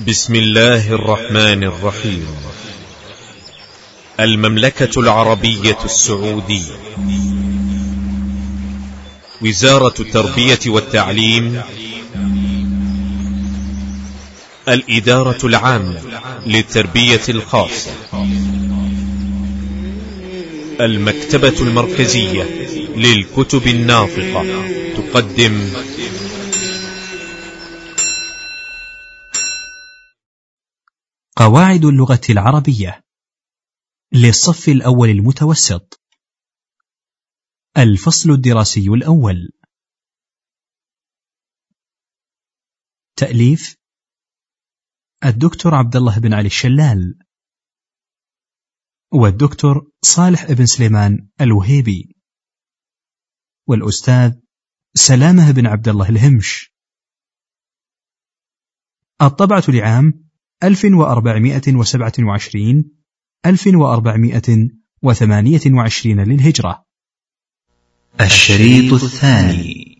بسم الله الرحمن الرحيم. المملكة العربية السعودية، وزارة التربية والتعليم، الإدارة العامة للتربية الخاصة، المكتبة المركزية للكتب الناطقة تقدم قواعد اللغة العربية للصف الأول المتوسط. الفصل الدراسي الأول. تأليف الدكتور عبد الله بن علي الشلال والدكتور صالح بن سليمان الوهيبي والأستاذ سلامة بن عبد الله الهمش. الطبعة لعام 1427-1428 للهجرة. الشريط الثاني.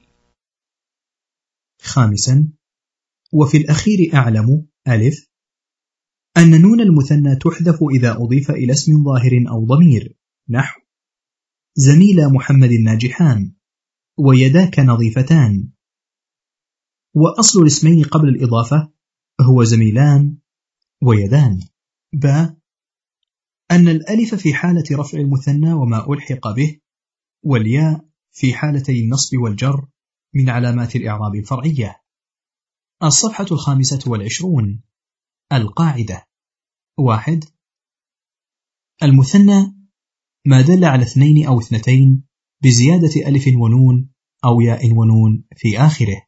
خامسا، وفي الأخير أعلم ألف أن نون المثنى تحذف إذا أضيف إلى اسم ظاهر أو ضمير، نحو زميل محمد الناجحان ويداك نظيفتان. وأصل الاسمين قبل الإضافة هو زميلان ويدان. ب أن الألف في حالة رفع المثنى وما ألحق به، والياء في حالتي النصب والجر من علامات الإعراب الفرعية. الصفحة 25. القاعدة. 1. المثنى ما دل على اثنين أو اثنتين بزيادة ألف ونون أو ياء ونون في آخره.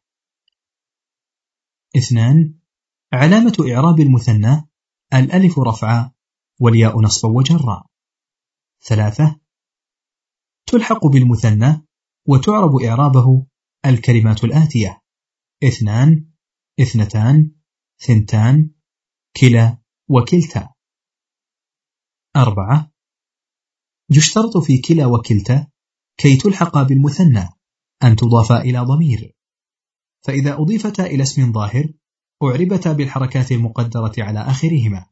2. علامة إعراب المثنى الألف رفعا والياء نصبا وجرا. 3. تلحق بالمثنى وتعرب إعرابه الكلمات الآتية: اثنان، اثنتان، ثنتان، كلا وكلتا. 4. يشترط في كلا وكلتا كي تلحق بالمثنى أن تضاف إلى ضمير، فإذا أضيفتا إلى اسم ظاهر أعربتا بالحركات المقدرة على آخرهما.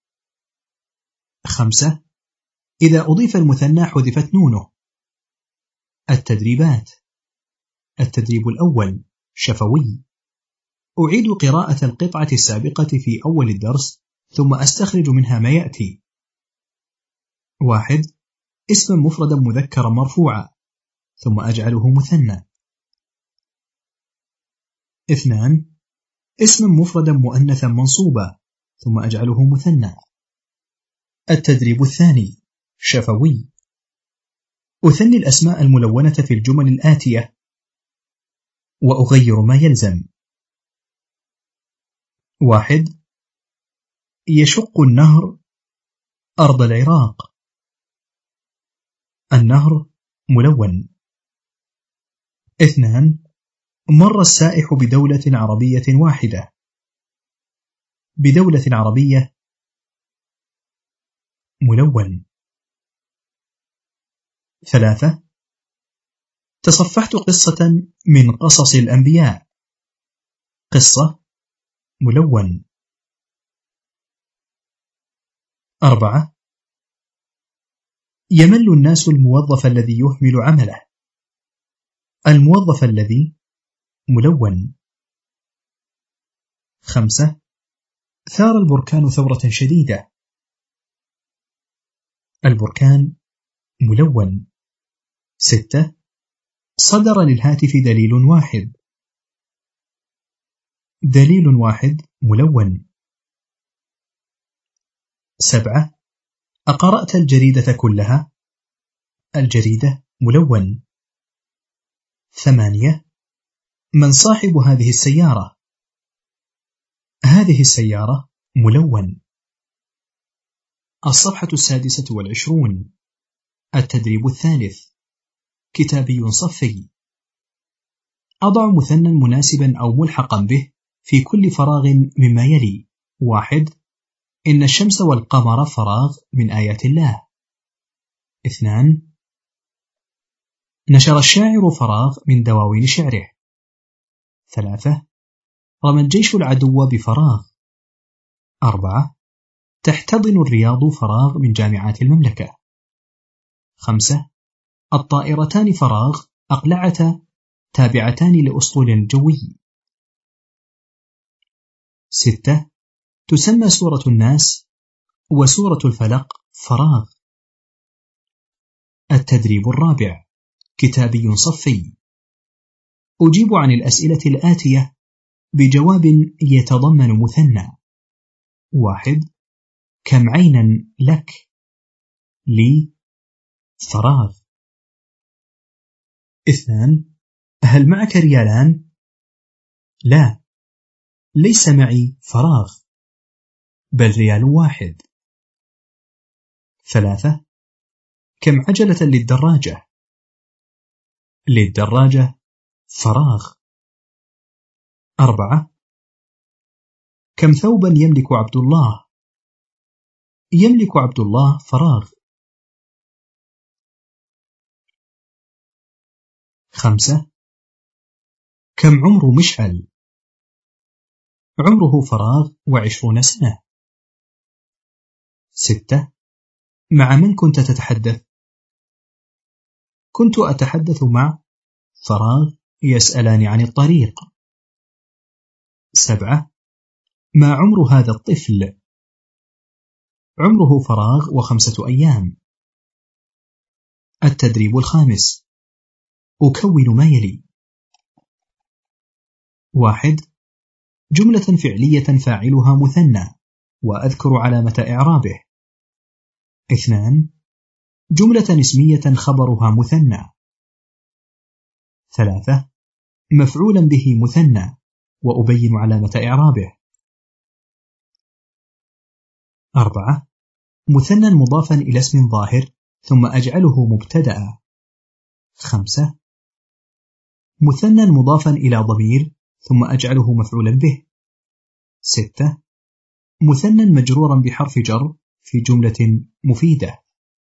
5. إذا أضيف المثنى حذفت نونه. التدريبات. التدريب الأول شفوي. أعيد قراءة القطعة السابقة في أول الدرس ثم أستخرج منها ما يأتي. 1. اسما مفردا مذكرا مرفوعا ثم أجعله مثنى. 2. اسما مفردا مؤنثا منصوبا ثم أجعله مثنى. التدريب الثاني شفوي. أثني الأسماء الملونة في الجمل الآتية وأغير ما يلزم. 1. يشق النهر أرض العراق. النهر ملون. 2. مر السائح بدولة عربية واحدة. بدولة عربية ملون. 3. تصفحت قصة من قصص الأنبياء. قصة ملون. 4. يمل الناس الموظف الذي يهمل عمله. الموظف الذي ملون. 5. ثار البركان ثورة شديدة. البركان ملون. 6. صدر للهاتف دليل واحد. دليل واحد ملون. 7. أقرأت الجريدة كلها. الجريدة ملون. 8. من صاحب هذه السيارة. هذه السيارة ملون. الصفحة 26. التدريب الثالث كتابي صفي. أضع مثنى مناسبا أو ملحقا به في كل فراغ مما يلي. 1. إن الشمس والقمر فراغ من آيات الله. 2. نشر الشاعر فراغ من دواوين شعره. 3. رمى الجيش العدو بفراغ. 4. تحتضن الرياض فراغ من جامعات المملكة. 5. الطائرتان فراغ أقلعتا تابعتان لأسطول الجوي. 6. تسمى سورة الناس وسورة الفلق فراغ. التدريب الرابع كتابي صفي. أجيب عن الأسئلة الآتية بجواب يتضمن مثنى. 1. كم عينا لك؟ لي فراغ. 2. هل معك ريالان؟ لا، ليس معي فراغ، بل ريال واحد. 3. كم عجلة للدراجة؟ للدراجة فراغ. 4. كم ثوبا يملك عبد الله؟ يملك عبد الله فراغ. 5. كم عمر مشعل؟ عمره فراغ 20 سنة. 6. مع من كنت تتحدث؟ كنت أتحدث مع فراغ يسألان عن الطريق. 7. ما عمر هذا الطفل؟ عمره فراغ 5 أيام. التدريب الخامس أكون ما يلي. 1. جملة فعلية فاعلها مثنى وأذكر علامة إعرابه. 2. جملة اسمية خبرها مثنى. 3. مفعولا به مثنى وأبين علامة إعرابه. 4. مثنى مضافا إلى اسم ظاهر ثم أجعله مبتدأ. 5. مثنى مضافا إلى ضمير ثم أجعله مفعولا به. 6. مثنى مجرورا بحرف جر في جملة مفيدة.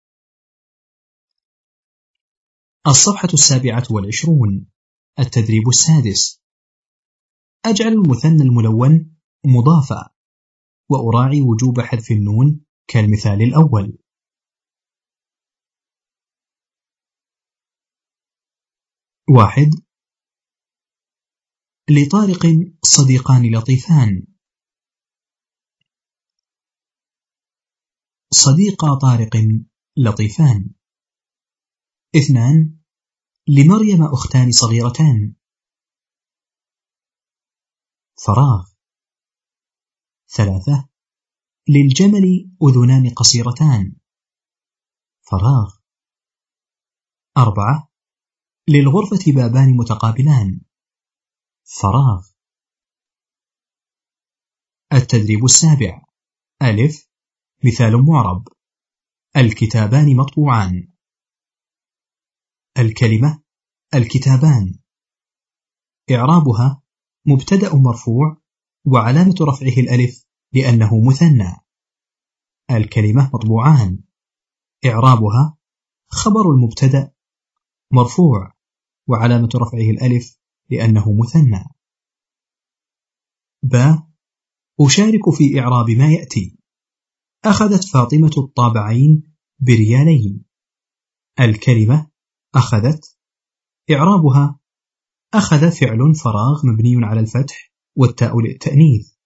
الصفحة 27. التدريب السادس. أجعل المثنى الملون مضافا وأراعي وجوب حذف النون كالمثال الأول. 1. لطارق صديقان لطيفان. صديقا طارق لطيفان. 2. لمريم أختان صغيرتان. فراغ. 3. للجمل أذنان قصيرتان. فراغ. 4. للغرفة بابان متقابلان. فراغ. التدريب السابع. ألف. مثال معرب: الكتابان مطبوعان. الكلمة الكتابان. إعرابها مبتدأ مرفوع وعلامة رفعه الألف لأنه مثنى. الكلمة مطبوعان. إعرابها خبر المبتدأ مرفوع وعلامة رفعه الألف لأنه مثنى. ب. أشارك في إعراب ما يأتي. أخذت فاطمة الطابعين بريالين. الكلمة أخذت. إعرابها أخذ فعل فراغ مبني على الفتح والتاء للتأنيث.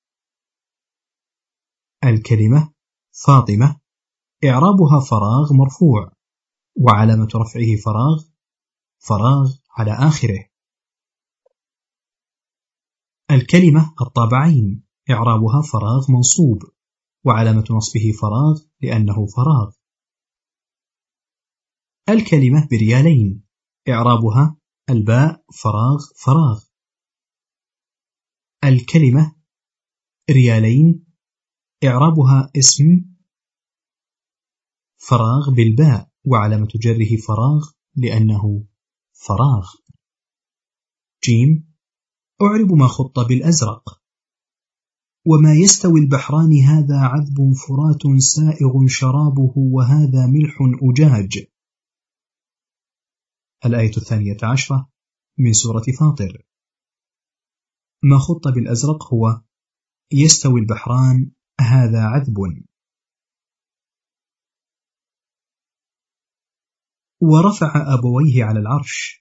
الكلمة فاطمة. إعرابها فراغ مرفوع وعلامة رفعه فراغ على آخره. الكلمة الطابعين. إعرابها فراغ منصوب وعلامة نصبه فراغ لأنه فراغ. الكلمة بريالين. إعرابها الباء فراغ. الكلمة ريالين. إعرابها اسم فراغ بالباء وعلامة جره فراغ لأنه فراغ. جيم. أعرب ما خط بالأزرق. وما يستوي البحران هذا عذب فرات سائغ شرابه وهذا ملح أجاج. الآية 12 من سورة فاطر. ما خط بالأزرق هو يستوي البحران هذا عذب. ورفع أبويه على العرش.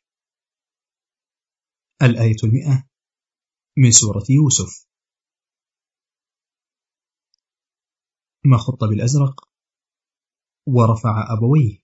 الآية 100 من سورة يوسف. ما خط بالأزرق. ورفع أبويه.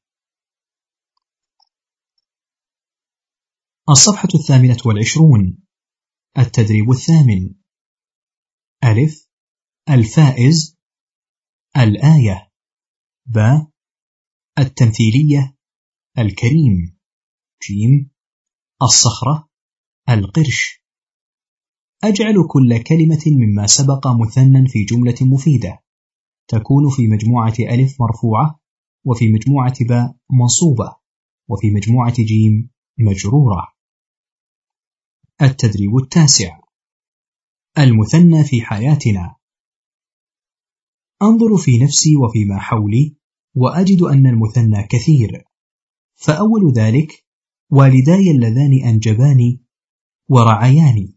الصفحة 28. التدريب 8. ألف: الفائز. الآية. ب: التمثيلية. الكريم. جيم: الصخرة. القرش. أجعل كل كلمة مما سبق مثنى في جملة مفيدة، تكون في مجموعة ألف مرفوعة، وفي مجموعة ب منصوبة، وفي مجموعة جيم مجرورة. التدريب 9. المثنى في حياتنا. أنظر في نفسي وفيما حولي وأجد أن المثنى كثير، فأول ذلك والداي اللذان أنجباني ورعياني.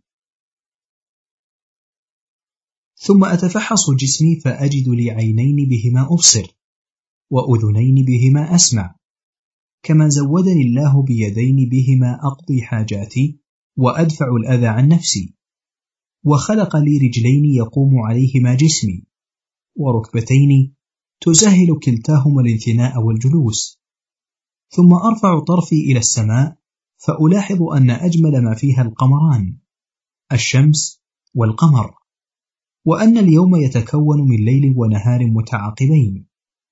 ثم أتفحص جسمي فأجد لي عينين بهما أبصر، وأذنين بهما أسمع، كما زودني الله بيدين بهما أقضي حاجاتي وأدفع الأذى عن نفسي، وخلق لي رجلين يقوم عليهما جسمي، وركبتين تسهل كلتاهما الانثناء والجلوس. ثم أرفع طرفي إلى السماء فألاحظ أن أجمل ما فيها القمران، الشمس والقمر، وأن اليوم يتكون من ليل ونهار متعاقبين.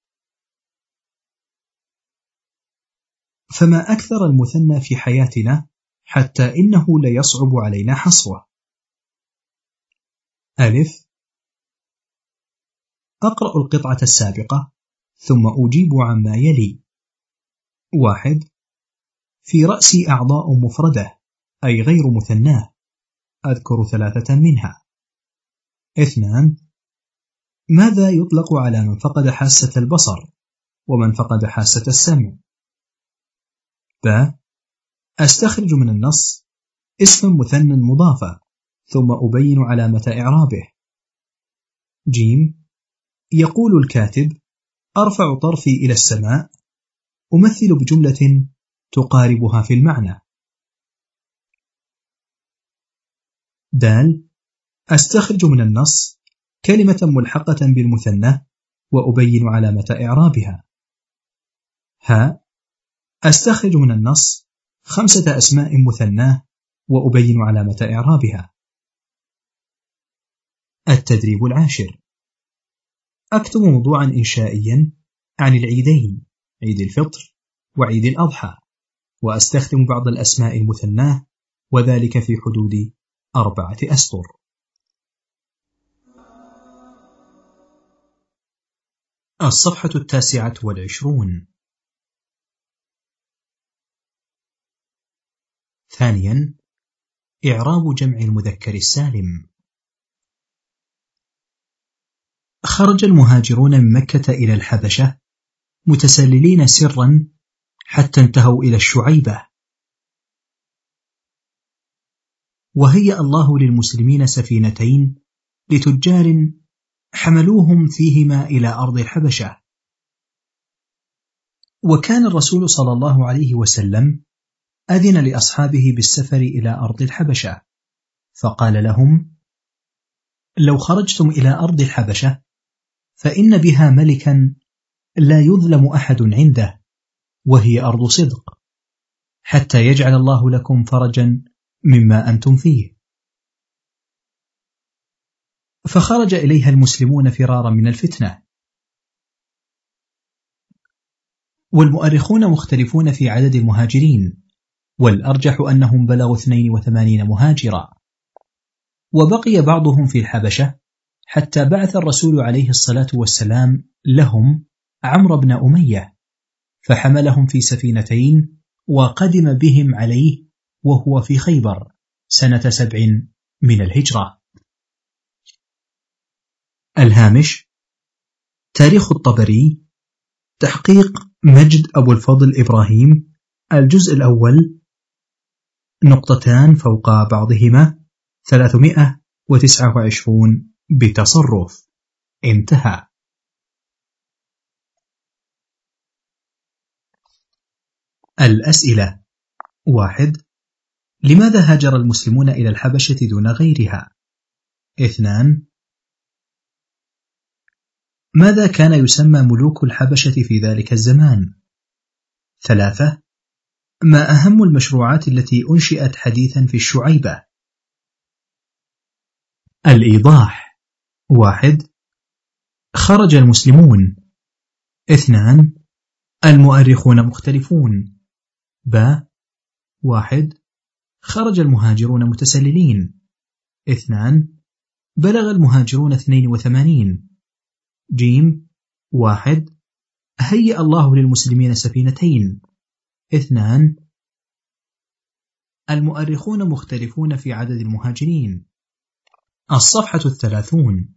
فما أكثر المثنى في حياتنا حتى إنه ليصعب علينا حصره. ألف: أقرأ القطعة السابقة ثم أجيب عما يلي. 1. في رأسي أعضاء مفردة أي غير مثناه، أذكر 3 منها. 2. ماذا يطلق على من فقد حاسة البصر ومن فقد حاسة السمع؟ ب. أستخرج من النص اسما مثنى مضافا ثم أبين علامة إعرابه. ج. يقول الكاتب: أرفع طرفي إلى السماء، أمثل بجملة تقاربها في المعنى. د. أستخرج من النص كلمة ملحقة بالمثنى وأبين علامة إعرابها. ه. أستخرج من النص 5 أسماء مثناه وأبين علامة إعرابها. التدريب 10. أكتب موضوعا إنشائيا عن العيدين، عيد الفطر وعيد الأضحى، وأستخدم بعض الأسماء المثناه، وذلك في حدود 4 أسطر. الصفحة 29. ثانيا: إعراب جمع المذكر السالم. خرج المهاجرون من مكة إلى الحبشة متسللين سرا حتى انتهوا إلى الشعيبة، وهيأ الله للمسلمين سفينتين لتجار حملوهم فيهما إلى أرض الحبشة. وكان الرسول صلى الله عليه وسلم أذن لأصحابه بالسفر إلى أرض الحبشة، فقال لهم: لو خرجتم إلى أرض الحبشة فإن بها ملكا لا يظلم أحد عنده، وهي أرض صدق، حتى يجعل الله لكم فرجا مما أنتم فيه. فخرج إليها المسلمون فرارا من الفتنة. والمؤرخون مختلفون في عدد المهاجرين، والأرجح أنهم بلغوا 82 مهاجرا. وبقي بعضهم في الحبشة حتى بعث الرسول عليه الصلاة والسلام لهم عمرو بن أمية، فحملهم في سفينتين وقدم بهم عليه وهو في خيبر سنة 7 من الهجرة. الهامش: تاريخ الطبري، تحقيق مجد أبو الفضل إبراهيم، الجزء الأول، نقطتان فوق بعضهما 329 بتصرف. انتهى. الأسئلة: 1. لماذا هاجر المسلمون إلى الحبشة دون غيرها؟ 2. ماذا كان يسمى ملوك الحبشة في ذلك الزمان؟ 3. ما أهم المشروعات التي أنشئت حديثا في الشعيبة؟ الإيضاح: 1. خرج المسلمون. 2. المؤرخون مختلفون. 1. خرج المهاجرون متسللين. 2. بلغ المهاجرون 82. 1. هيأ الله للمسلمين سفينتين. 2. المؤرخون مختلفون في عدد المهاجرين. الصفحة 30.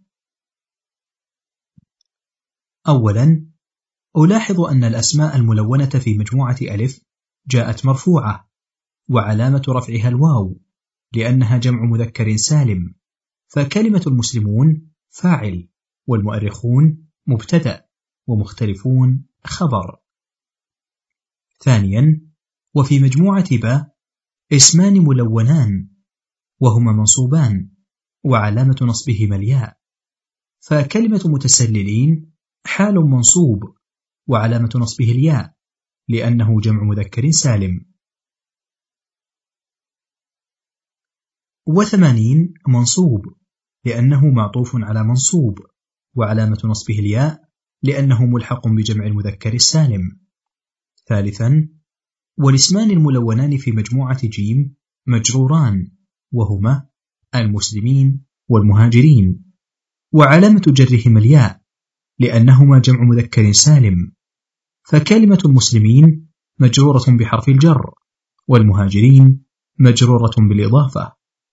أولا، ألاحظ أن الأسماء الملونة في مجموعة ألف جاءت مرفوعة، وعلامة رفعها الواو، لأنها جمع مذكر سالم، فكلمة المسلمون فاعل، والمؤرخون مبتدأ، ومختلفون خبر. ثانيا، وفي مجموعة ب اسمان ملونان، وهما منصوبان، وعلامة نصبهما الياء، فكلمة متسللين حال منصوب، وعلامة نصبه الياء، لأنه جمع مذكر سالم. 80 منصوب، لأنه معطوف على منصوب، وعلامة نصبه الياء، لأنه ملحق بجمع المذكر السالم. ثالثا، والاسمان الملونان في مجموعة ج مجروران، وهما المسلمين والمهاجرين، وعلامة جرهما الياء، لأنهما جمع مذكر سالم، فكلمة المسلمين مجرورة بحرف الجر، والمهاجرين مجرورة بالإضافة.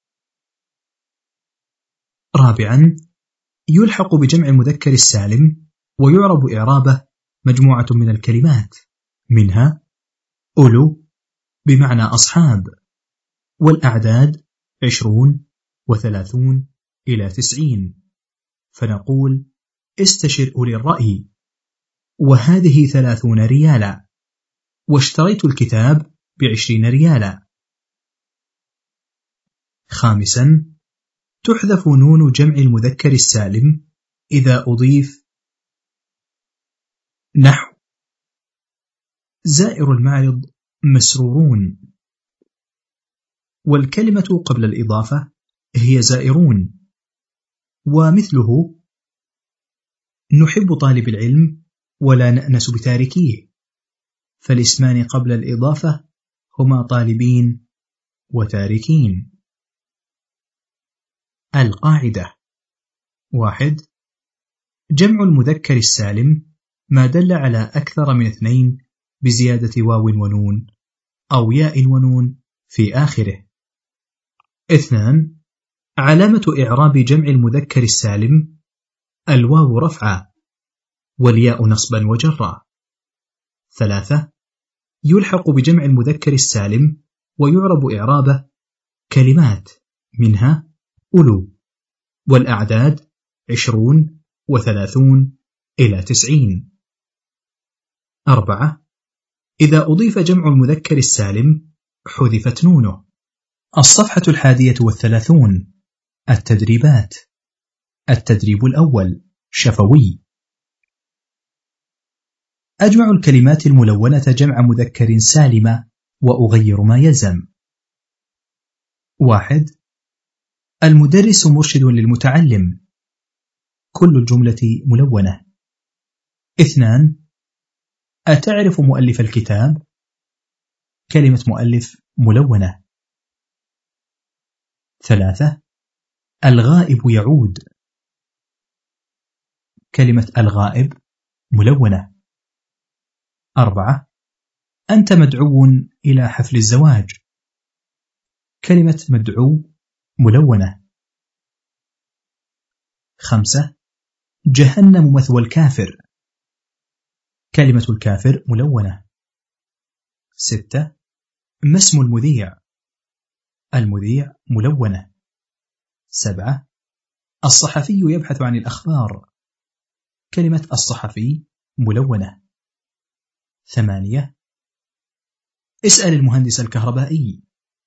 رابعا، يلحق بجمع المذكر السالم، ويعرب إعرابه مجموعة من الكلمات، منها أولو بمعنى أصحاب، والأعداد 20 و30 إلى 90، فنقول استشر أولي الرأي، وهذه 30 ريالا، واشتريت الكتاب ب20 ريالا. خامسا، تحذف نون جمع المذكر السالم إذا أضيف، نحو زائر المعرض مسرورون، والكلمة قبل الإضافة هي زائرون، ومثله نحب طالب العلم ولا نأنس بتاركيه، فالاسمان قبل الإضافة هما طالبين وتاركين. القاعدة: 1. جمع المذكر السالم ما دل على أكثر من 2 بزيادة واو ونون أو ياء ونون في آخره. 2. علامة إعراب جمع المذكر السالم الواو رفعا، والياء نصبا وجرا. 3. يلحق بجمع المذكر السالم ويعرب إعرابه كلمات، منها أولو، والأعداد 20 و30 إلى 90. 4. إذا أضيف جمع المذكر السالم حذفت نونه. الصفحة 31. التدريبات. التدريب الأول شفوي. أجمع الكلمات الملونة جمع مذكر سالمة وأغير ما يلزم. 1. المدرس مرشد للمتعلم، كل الجملة ملونة. 2. أتعرف مؤلف الكتاب؟ كلمة مؤلف ملونة. 3. الغائب يعود، كلمة الغائب ملونة. 4. أنت مدعو إلى حفل الزواج، كلمة مدعو ملونة. 5. جهنم مثوى الكافر، كلمة الكافر ملونة. 6. ما اسم المذيع؟ المذيع ملونة. 7. الصحفي يبحث عن الأخبار، كلمة الصحفي ملونة. 8. اسأل المهندس الكهربائي.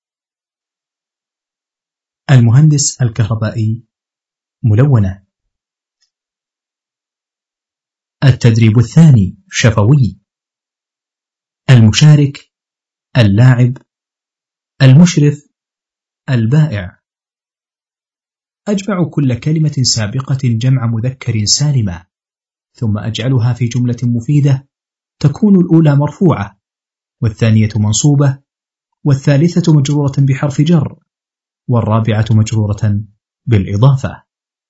المهندس الكهربائي ملونة. التدريب الثاني شفوي. المشارك، اللاعب، المشرف، البائع. أجمع كل كلمة سابقة جمع مذكر سالمة، ثم أجعلها في جملة مفيدة تكون الأولى مرفوعة، والثانية منصوبة، والثالثة مجرورة بحرف جر، والرابعة مجرورة بالإضافة.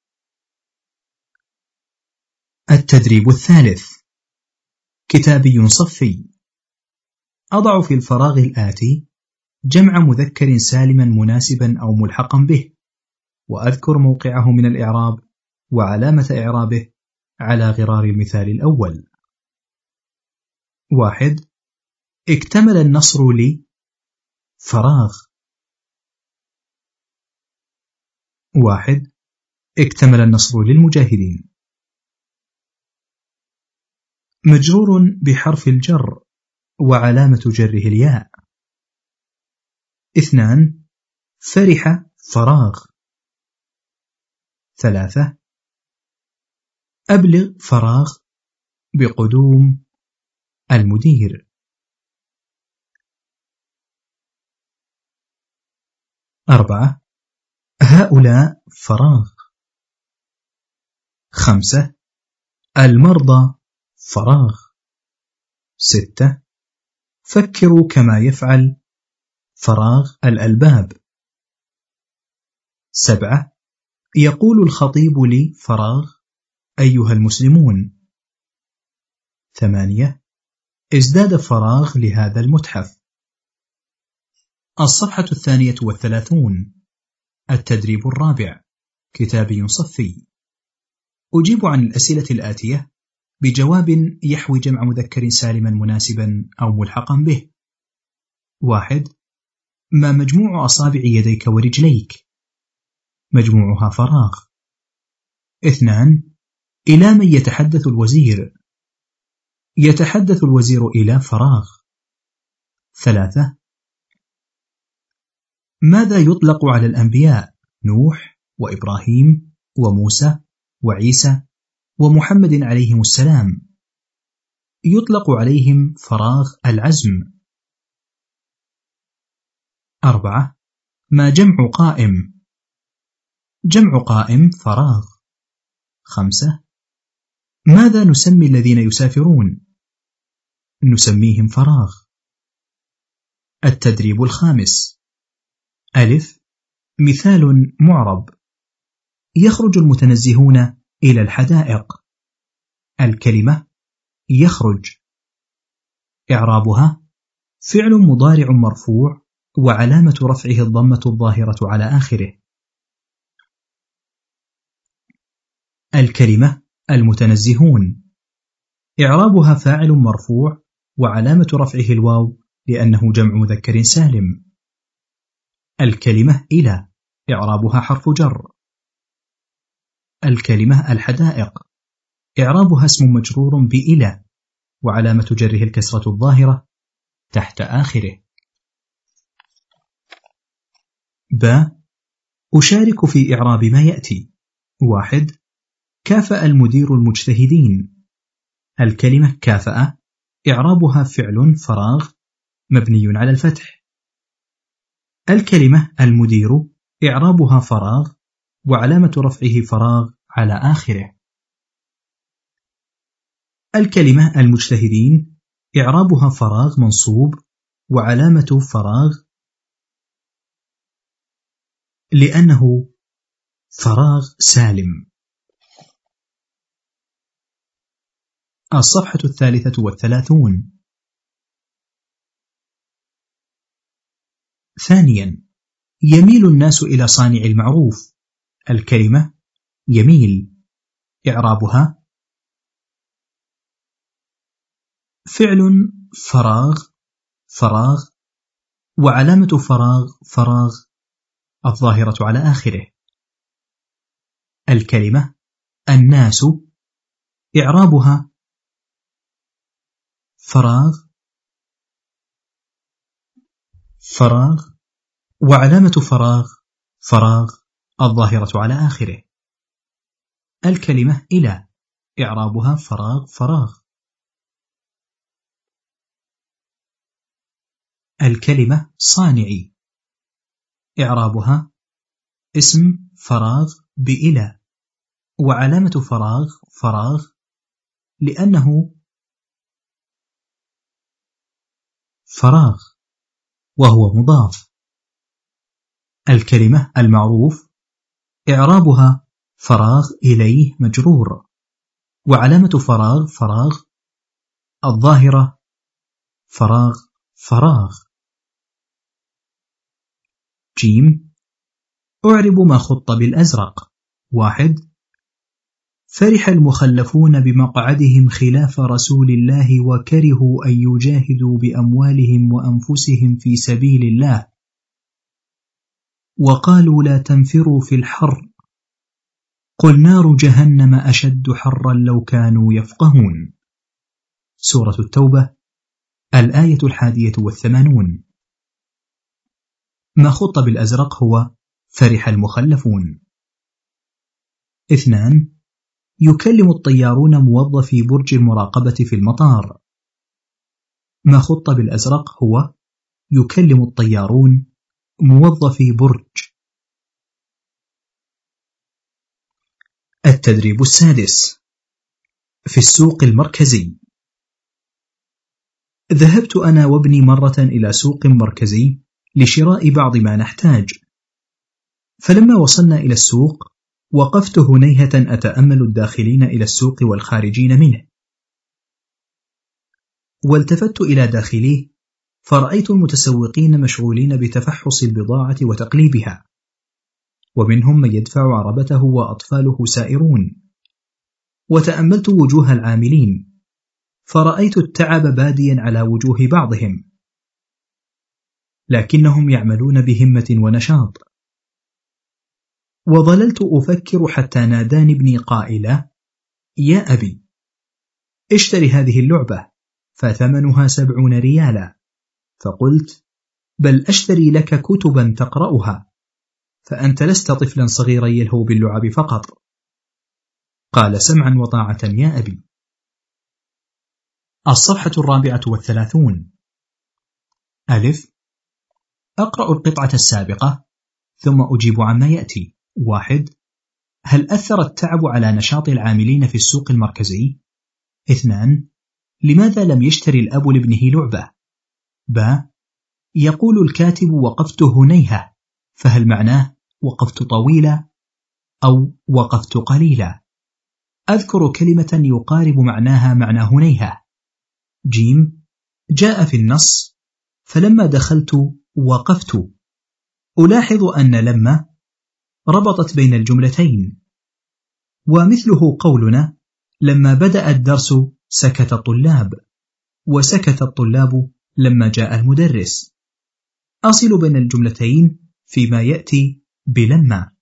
التدريب الثالث كتابي صفي. أضع في الفراغ الآتي جمع مذكر سالما مناسبا أو ملحقا به، وأذكر موقعه من الإعراب وعلامة إعرابه على غرار المثال الأول. 1. اكتمل النصر لي فراغ. 1. اكتمل النصر للمجاهدين. مجرور بحرف الجر وعلامة جره الياء. 2. فرح فراغ. 3. أبلغ فراغ بقدوم المدير. 4. هؤلاء فراغ. 5. المرضى فراغ. 6. فكروا كما يفعل فراغ الألباب. 7. يقول الخطيب لي فراغ أيها المسلمون. 8. ازداد فراغ لهذا المتحف. الصفحة 32. التدريب الرابع كتابي صفي. أجيب عن الأسئلة الآتية بجواب يحوي جمع مذكر سالما مناسبا أو ملحقا به. 1. ما مجموع أصابع يديك ورجليك؟ مجموعها فراغ. 2. إلى من يتحدث الوزير؟ يتحدث الوزير إلى فراغ. 3. ماذا يطلق على الأنبياء نوح وإبراهيم وموسى وعيسى ومحمد عليهم السلام؟ يطلق عليهم فراغ العزم. 4. ما جمع قائم؟ جمع قائم فراغ. 5. ماذا نسمي الذين يسافرون؟ نسميهم فراغ. التدريب الخامس. ألف. مثال معرب. يخرج المتنزهون إلى الحدائق. الكلمة يخرج. إعرابها فعل مضارع مرفوع وعلامة رفعه الضمة الظاهرة على آخره. الكلمة المتنزهون. إعرابها فاعل مرفوع وعلامة رفعه الواو لأنه جمع مذكر سالم. الكلمة إلى. إعرابها حرف جر. الكلمة الحدائق. إعرابها اسم مجرور بإلى وعلامة جره الكسرة الظاهرة تحت آخره. ب. أشارك في إعراب ما يأتي. 1. كافأ المدير المجتهدين. الكلمة كافأ إعرابها فعل فراغ مبني على الفتح. الكلمة المدير إعرابها فراغ وعلامة رفعه فراغ على آخره. الكلمة المجتهدين إعرابها فراغ منصوب وعلامة فراغ لأنه فراغ سالم. الصفحة 33. ثانيا. يميل الناس إلى صانع المعروف. الكلمة يميل إعرابها فعل فراغ وعلامة فراغ الظاهرة على آخره. الكلمة الناس إعرابها فراغ فراغ، وعلامة فراغ الظاهرة على آخره. الكلمة إلى إعرابها فراغ. الكلمة صانعي إعرابها اسم فراغ بإلى، وعلامة فراغ لأنه فراغ وهو مضاف. الكلمة المعروف إعرابها فراغ إليه مجرور، وعلامة فراغ الظاهرة فراغ. جيم. أعرب ما خط بالأزرق. 1. فرح المخلفون بمقعدهم خلاف رسول الله وكرهوا أن يجاهدوا بأموالهم وأنفسهم في سبيل الله وقالوا لا تنفروا في الحر قل نار جهنم أشد حرا لو كانوا يفقهون. سورة التوبة الآية 81. ما خط بالأزرق هو فرح المخلفون. 2. يكلم الطيارون موظفي برج المراقبة في المطار. ما خط بالأزرق هو يكلم الطيارون موظفي برج. التدريب 6. في السوق المركزي. ذهبت أنا وابني مرة إلى سوق مركزي لشراء بعض ما نحتاج، فلما وصلنا إلى السوق وقفت هنيهة أتأمل الداخلين إلى السوق والخارجين منه، والتفت إلى داخليه فرأيت المتسوقين مشغولين بتفحص البضاعة وتقليبها، ومنهم من يدفع عربته وأطفاله سائرون، وتأملت وجوه العاملين فرأيت التعب باديا على وجوه بعضهم، لكنهم يعملون بهمة ونشاط. وظللت أفكر حتى ناداني ابني قائلا: يا أبي، اشتري هذه اللعبة فثمنها 70 ريالا. فقلت: بل أشتري لك كتبا تقرأها، فأنت لست طفلا صغيرا يلهو باللعب فقط. قال: سمعا وطاعة يا أبي. الصفحة 34. ألف. أقرأ القطعة السابقة ثم أجيب عما يأتي. 1. هل أثر التعب على نشاط العاملين في السوق المركزي؟ 2. لماذا لم يشتري الأب لابنه لعبة؟ ب. يقول الكاتب: وقفت هنيهة، فهل معناه وقفت طويلة أو وقفت قليلة؟ أذكر كلمة يقارب معناها معنى هنيهة. ج. جاء في النص: فلما دخلت وقفت. ألاحظ أن لما ربطت بين الجملتين، ومثله قولنا: لما بدأ الدرس سكت الطلاب، وسكت الطلاب لما جاء المدرس. أصل بين الجملتين فيما يأتي بلما.